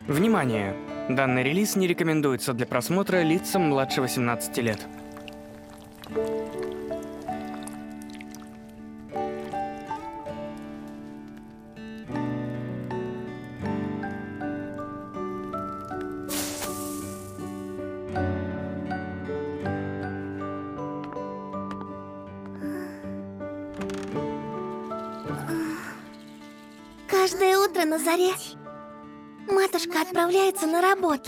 Внимание! Данный релиз не рекомендуется для просмотра лицам младше 18 лет. Каждое утро на заре матушка отправляется на работу.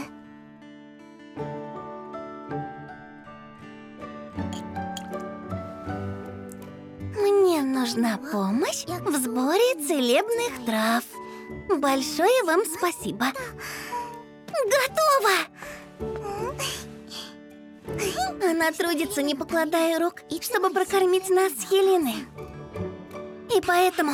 Мне нужна помощь в сборе целебных трав. Большое вам спасибо. Готово! Она трудится, не покладая рук, чтобы прокормить нас с Хеленой. И поэтому...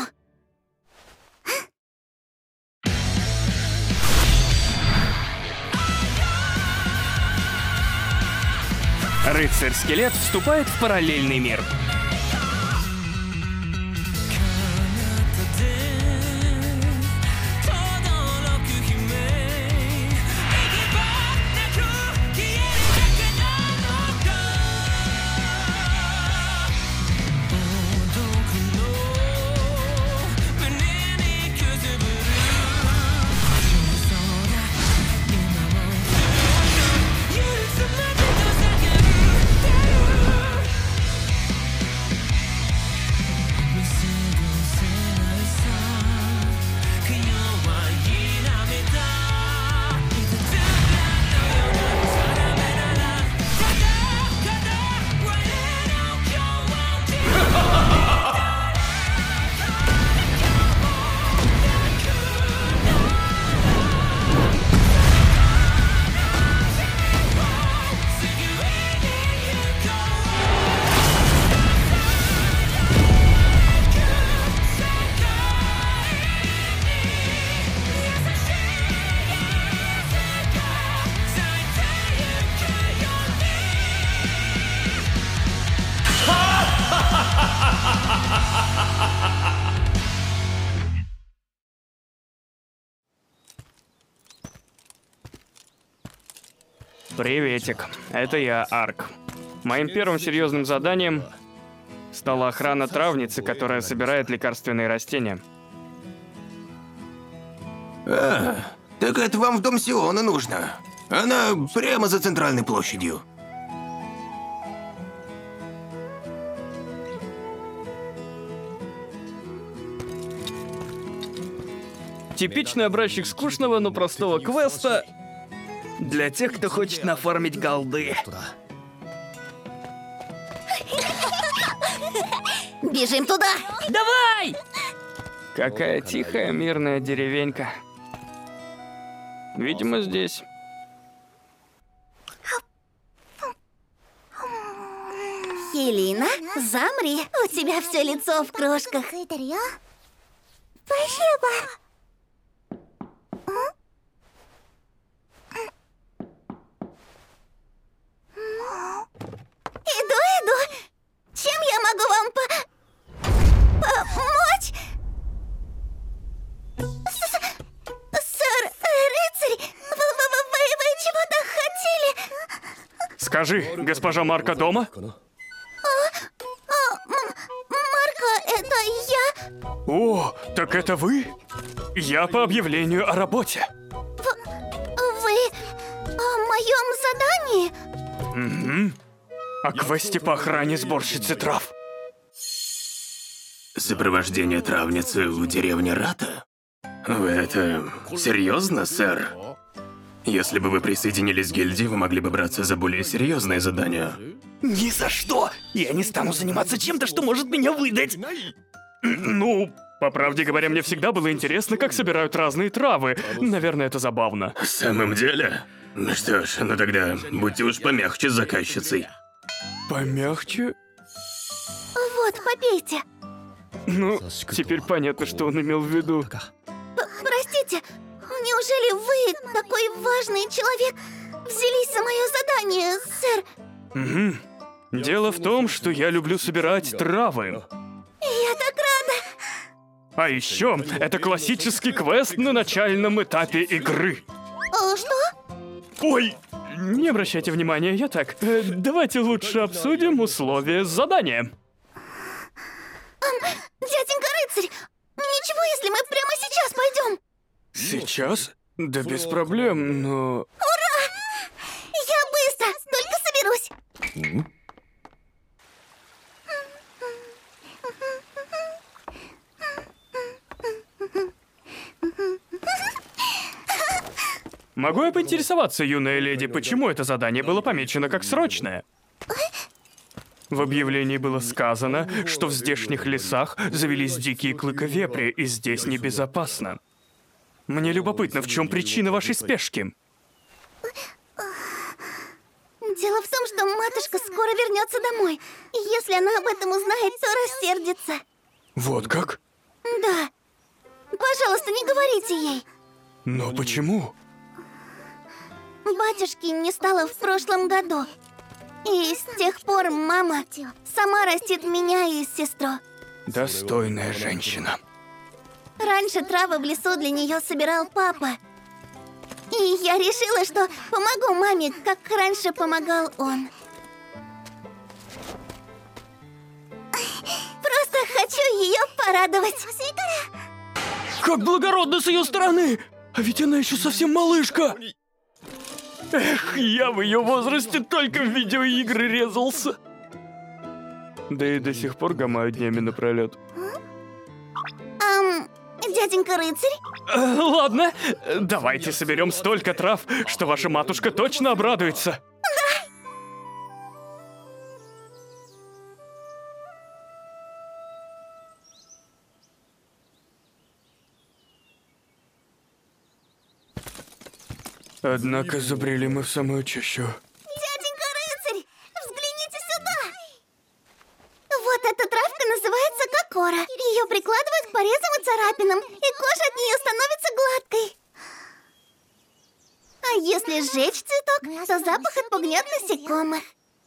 Рыцарь-скелет вступает в параллельный мир. Приветик, это я, Арк. Моим первым серьезным заданием стала охрана травницы, которая собирает лекарственные растения. Так это вам в дом Сиона нужно. Она прямо за центральной площадью. Типичный образчик скучного, но простого квеста для тех, кто хочет нафармить голды. Бежим туда! Давай! Какая тихая, мирная деревенька. Видимо, здесь. Хелена, замри, у тебя все лицо в крошках. Спасибо. Иду. Чем я могу вам помочь? Сэр, рыцарь, вы чего-то хотели? Скажи, госпожа Марка дома? Марко, это я. О, так это вы? Я по объявлению о работе. Вы о моем задании? Угу. О квесте по охране сборщицы трав. Сопровождение травницы в деревне Рата? Вы это серьезно, сэр? Если бы вы присоединились к гильдии, вы могли бы браться за более серьезные задания. Ни за что! Я не стану заниматься чем-то, что может меня выдать. Ну, по правде говоря, мне всегда было интересно, как собирают разные травы. Наверное, это забавно. В самом деле? Ну что ж, ну тогда будьте уж помягче с заказчицей. Помягче? Вот, попейте. Ну, теперь понятно, что он имел в виду. Простите, неужели вы, такой важный человек, взялись за мое задание, сэр? Угу. Дело в том, что я люблю собирать травы. Я так рада. А еще это классический квест на начальном этапе игры. Что? Ой, не обращайте внимания, я так. Давайте лучше обсудим условия задания. Дяденька рыцарь, ничего, если мы прямо сейчас пойдем? Сейчас? Да без проблем, но... Я быстро, только соберусь. Могу я поинтересоваться, юная леди, почему это задание было помечено как срочное? В объявлении было сказано, что в здешних лесах завелись дикие клыковепри, и здесь небезопасно. Мне любопытно, в чем причина вашей спешки? Дело в том, что матушка скоро вернется домой. И если она об этом узнает, то рассердится. Вот как? Да. Пожалуйста, не говорите ей. Но почему? Батюшки не стало в прошлом году. И с тех пор мама сама растит меня и сестру. Достойная женщина. Раньше травы в лесу для нее собирал папа. И я решила, что помогу маме, как раньше помогал он. Просто хочу ее порадовать. Как благородно с ее стороны! А ведь она еще совсем малышка! Эх, я в ее возрасте только в видеоигры резался. Да и до сих пор гамаю днями напролет. Дяденька рыцарь? Ладно, давайте соберем столько трав, что ваша матушка точно обрадуется. Однако забрели мы в самую чащу. Дяденька рыцарь, взгляните сюда! Вот эта травка называется кокора. Ее прикладывают к порезам и царапинам, и кожа от нее становится гладкой. А если сжечь цветок, то запах отпугнет насекомых.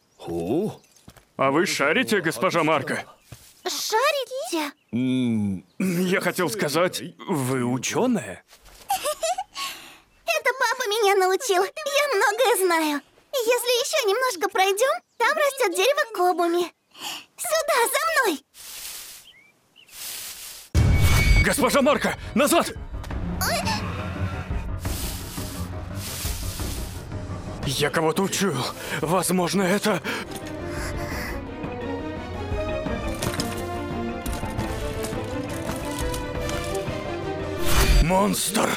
А вы шарите, госпожа Марка? Шарите? Я хотел сказать, вы ученая? Это папа меня научил. Я многое знаю. Если еще немножко пройдем, там растет дерево кобуми. Сюда, за мной! Госпожа Марка, назад! Я кого-то учуял. Возможно, это... монстр!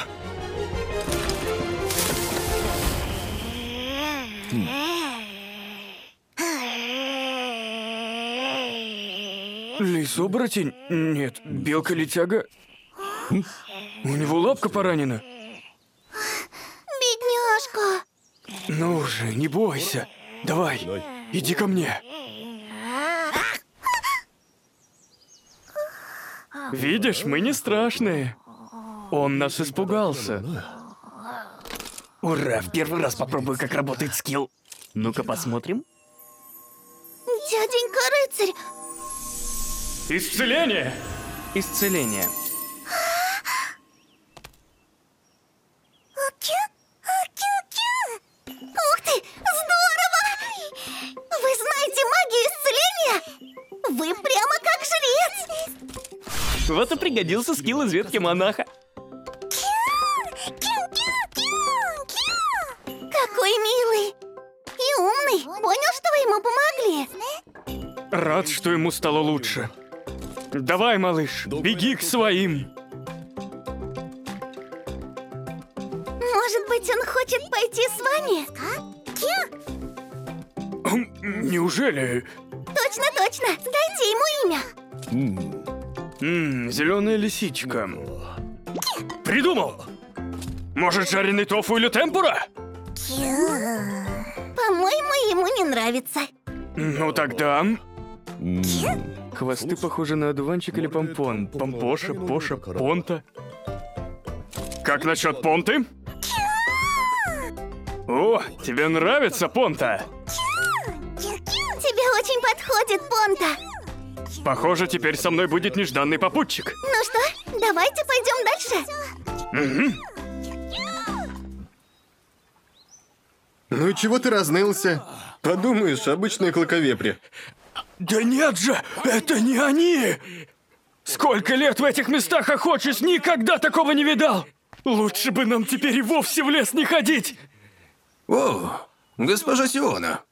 Лис-оборотень? Нет, белка-летяга? У него лапка поранена. Бедняжка. Ну же, не бойся. Давай, иди ко мне. Видишь, мы не страшные. Он нас испугался. Ура, в первый раз попробую, как работает скилл. Ну-ка посмотрим. Дяденька рыцарь. Исцеление! Исцеление. Ух ты, здорово! Вы знаете магию исцеления? Вы прямо как жрец! Вот и пригодился скилл из ветки монаха. Какой милый! И умный! Понял, что вы ему помогли? Рад, что ему стало лучше. Давай, малыш, беги к своим. Может быть, он хочет пойти с вами? Неужели? Точно, точно! Дайте ему имя! Зеленая лисичка. Придумал! Может, жареный тофу или темпура? По-моему, ему не нравится. Ну тогда... Хвосты похожи на одуванчик или помпон. Помпоша, поша, понта. Как насчет понты? О, тебе нравится понта? Тебе очень подходит, Понта. Похоже, теперь со мной будет нежданный попутчик. Ну что, Давайте пойдем дальше. Ну чего ты разнылся? Подумаешь, обычные клыковепри. Да нет же, это не они! Сколько лет в этих местах охочусь, никогда такого не видал! Лучше бы нам теперь и вовсе в лес не ходить! О, госпожа Сиона.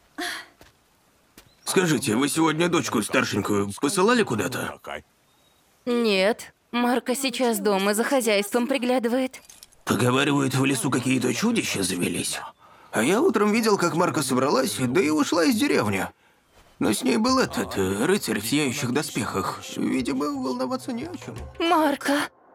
Скажите, вы сегодня дочку старшенькую посылали куда-то? Нет, Марко сейчас дома за хозяйством приглядывает. Поговаривают, в лесу какие-то чудища завелись. А я утром видел, как Марка собралась, да и ушла из деревни. Но с ней был этот рыцарь в сияющих доспехах. Видимо, волноваться не о чем. Марко!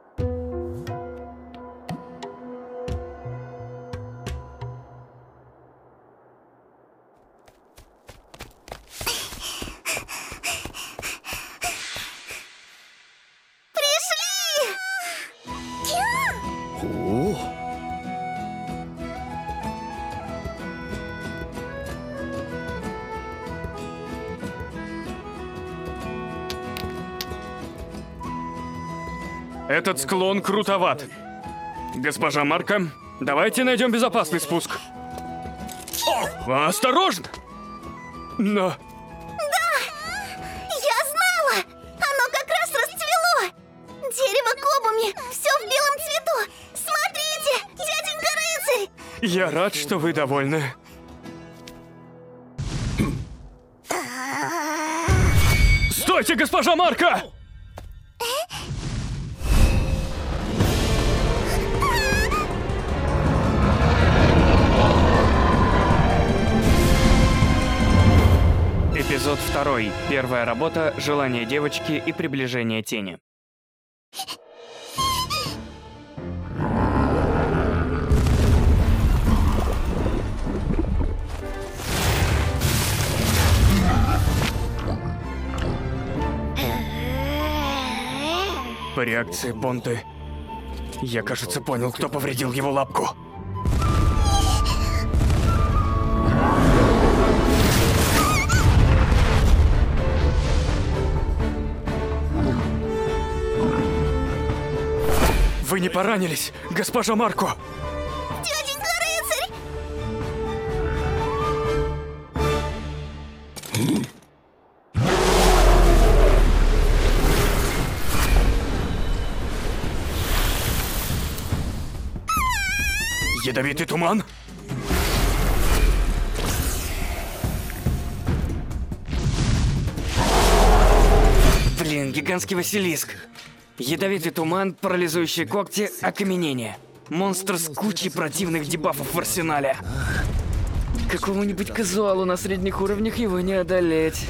Этот склон крутоват. Госпожа Марка, давайте найдем безопасный спуск. Осторожно! Но... Я знала! Оно как раз расцвело! Дерево кобами, все в белом цвету! Смотрите, дяденька рыцарь! Я рад, что вы довольны. Стойте, госпожа Марка! Эпизод 2. Первая работа, желание девочки и приближение тени. По реакции Понты, я, кажется, понял, кто повредил его лапку. Вы не поранились, госпожа Марко? Дяденька рыцарь! Ядовитый туман? Блин, гигантский Василиск. Ядовитый туман, парализующие когти, окаменение. Монстр с кучей противных дебафов в арсенале. Какому-нибудь казуалу на средних уровнях его не одолеть.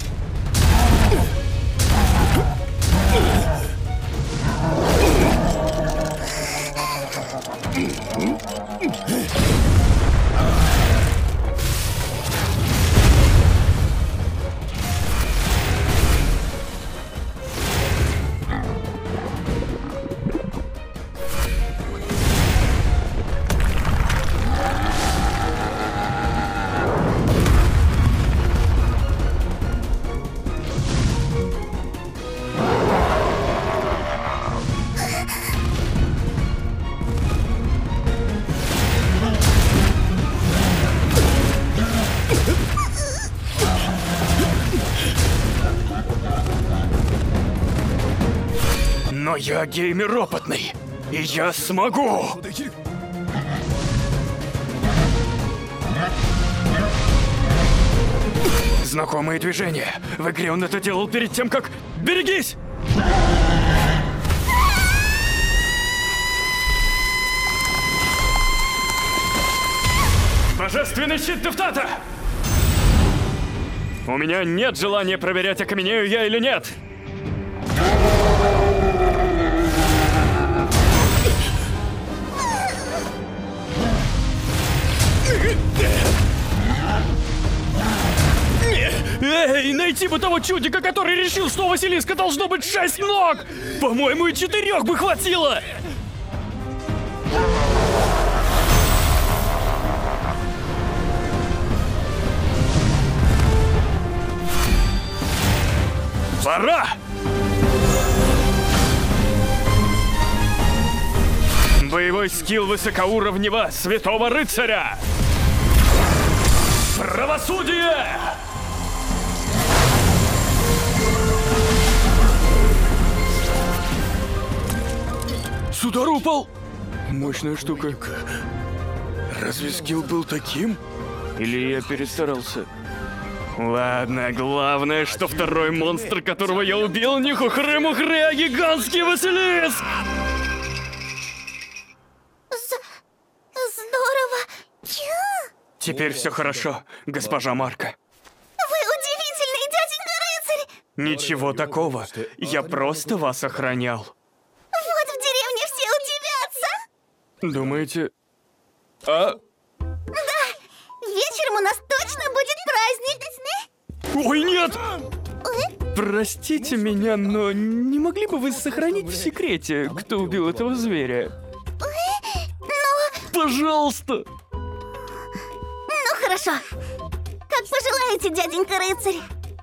Но я геймер опытный, и я смогу! Знакомые движения. В игре он это делал перед тем, как... Берегись! Божественный щит Тефтата! У меня нет желания проверять, окаменею я или нет. Эй, найти бы того чудика, который решил, что у Василиска должно быть 6 ног! По-моему, и 4 бы хватило! Пора! Боевой скилл высокоуровневого святого рыцаря! Правосудие! Судар упал! Мощная штука. Разве скилл был таким? Или я перестарался? Ладно, главное, что второй монстр, которого я убил, не хухры-мухры, а гигантский Василиск! Здорово. Теперь все хорошо, госпожа Марка. Вы удивительный дяденька-рыцарь. Ничего такого, я просто вас охранял. Вот в деревне все удивятся. Думаете... А? Вечером у нас точно будет праздник. Ой, нет! Простите меня, но не могли бы вы сохранить в секрете, кто убил этого зверя? Пожалуйста! Ну хорошо. Как пожелаете, дяденька-рыцарь.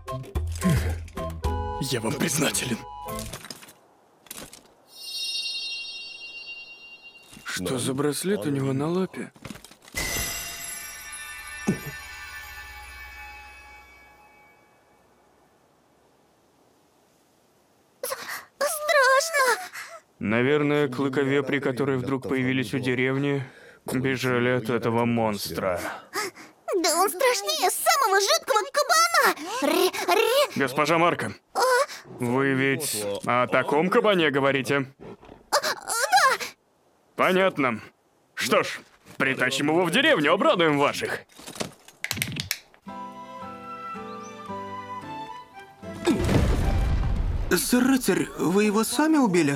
Я вам признателен. Что за браслет у него на лапе? Страшно. Наверное, клыковепри, которые вдруг появились у деревни, бежали от этого монстра. Да он страшнее самого жуткого кабана. Госпожа Марка, вы ведь о таком кабане говорите? Да. Понятно. Что ж, притащим его в деревню, обрадуем ваших. Сэр-рыцарь, вы его сами убили?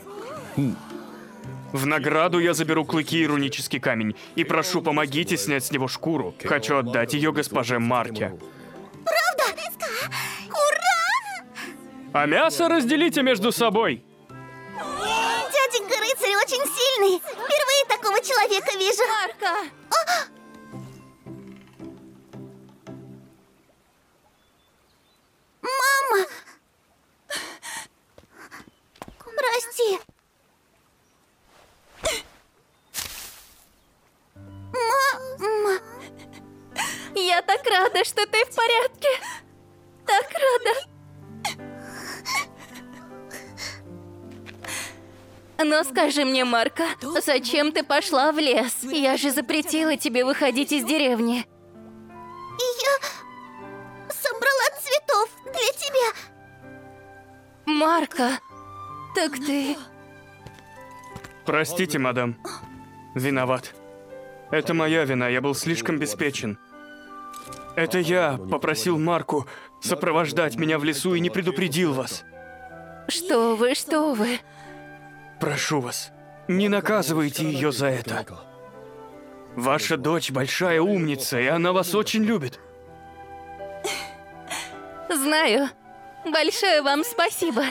В награду я заберу клыки и рунический камень. И прошу, помогите снять с него шкуру. Хочу отдать ее госпоже Марке. Правда? Ура! А мясо разделите между собой. Дяденька-рыцарь очень сильный. Впервые такого человека вижу. Марка! Мама! Прости. Мама! Я так рада, что ты в порядке. Так рада. Но скажи мне, Марка, зачем ты пошла в лес? Я же запретила тебе выходить из деревни. Я собрала цветов для тебя. Марка, так ты... Простите, мадам. Виноват. Это моя вина, я был слишком беспечен. Это я попросил Марку сопровождать меня в лесу и не предупредил вас. Что вы, что вы? Прошу вас, не наказывайте ее за это. Ваша дочь большая умница, и она вас очень любит. Знаю. Большое вам спасибо.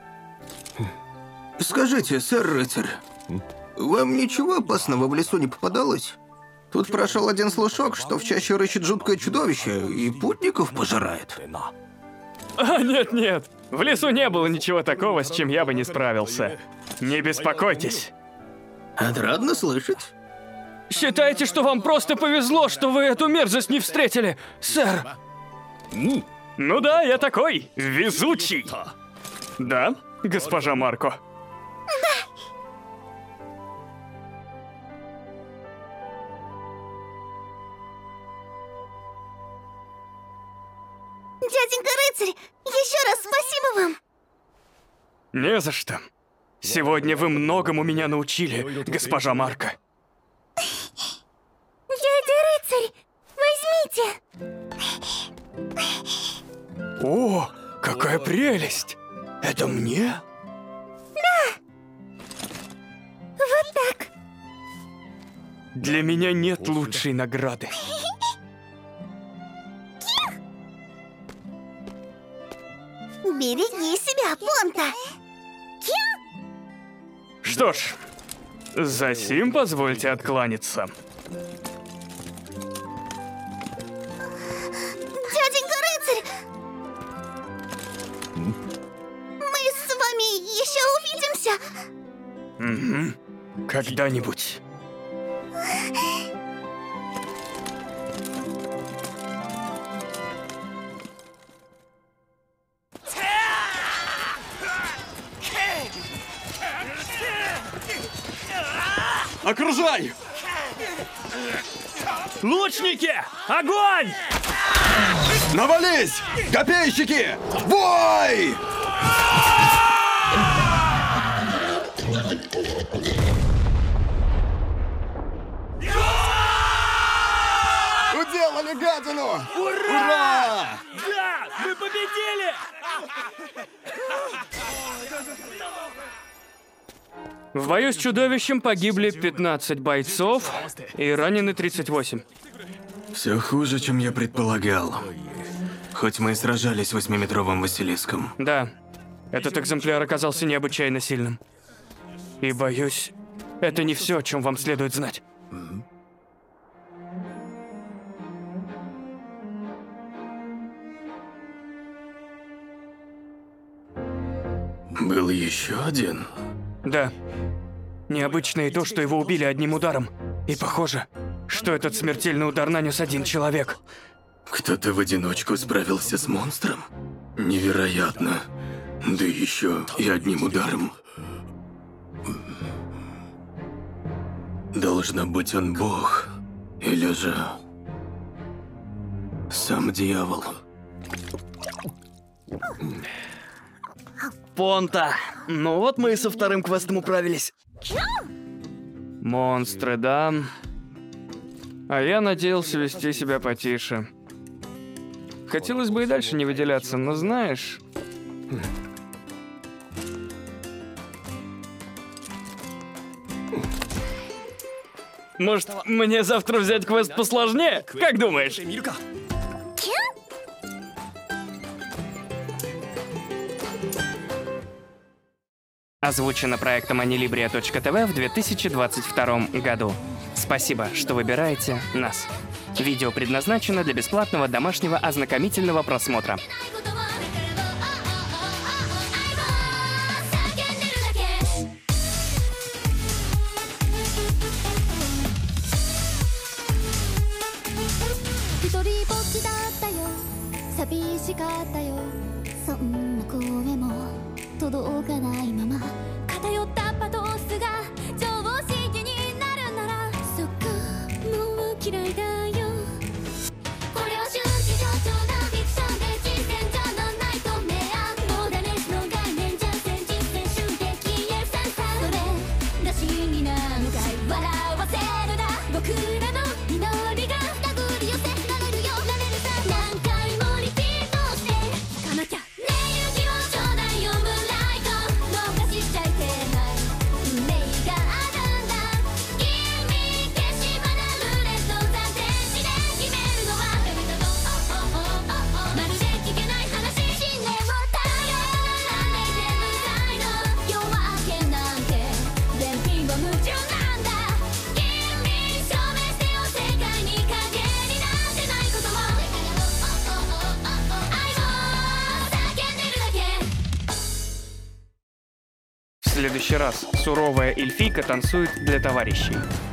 Скажите, сэр-рыцарь, вам ничего опасного в лесу не попадалось? Тут прошел один слушок, что в чаще рыщет жуткое чудовище и путников пожирает. А, нет-нет, в лесу не было ничего такого, с чем я бы не справился. Не беспокойтесь. Отрадно слышать. Считайте, что вам просто повезло, что вы эту мерзость не встретили, сэр. Ну да, я такой, везучий. Да, госпожа Марко? Дяденька-рыцарь, еще раз спасибо вам. Не за что. Сегодня вы многому меня научили, госпожа Марко. Дядя-рыцарь, возьмите. О, какая прелесть! Это мне? Вот так. Для меня нет лучшей награды. Береги себя, Понта. Что ж, за сим позвольте откланяться. Дяденька-рыцарь! Мы с вами еще увидимся. Когда-нибудь. Окружай! Лучники! Огонь! Навались! Копейщики! Бой! Уделали гадину! Ура! Да! Мы победили! В бою с чудовищем погибли 15 бойцов и ранены 38. Все хуже, чем я предполагал. Хоть мы и сражались с 8-метровым Василиском. Да, этот экземпляр оказался необычайно сильным. И боюсь, это не все, о чем вам следует знать. Был еще один? Да. Необычно и то, что его убили одним ударом. И похоже, что этот смертельный удар нанес один человек. Кто-то в одиночку справился с монстром? Невероятно. Да еще и одним ударом. Должно быть, он бог. Или же... сам дьявол. Понта. Ну вот мы и со вторым квестом управились. Монстры, да. А я надеялся вести себя потише. Хотелось бы и дальше не выделяться, но знаешь... Может, мне завтра взять квест посложнее? Как думаешь? Озвучено проектом Anilibria.tv в 2022 году. Спасибо, что выбираете нас. Видео предназначено для бесплатного домашнего ознакомительного просмотра. В следующий раз суровая эльфийка танцует для товарищей.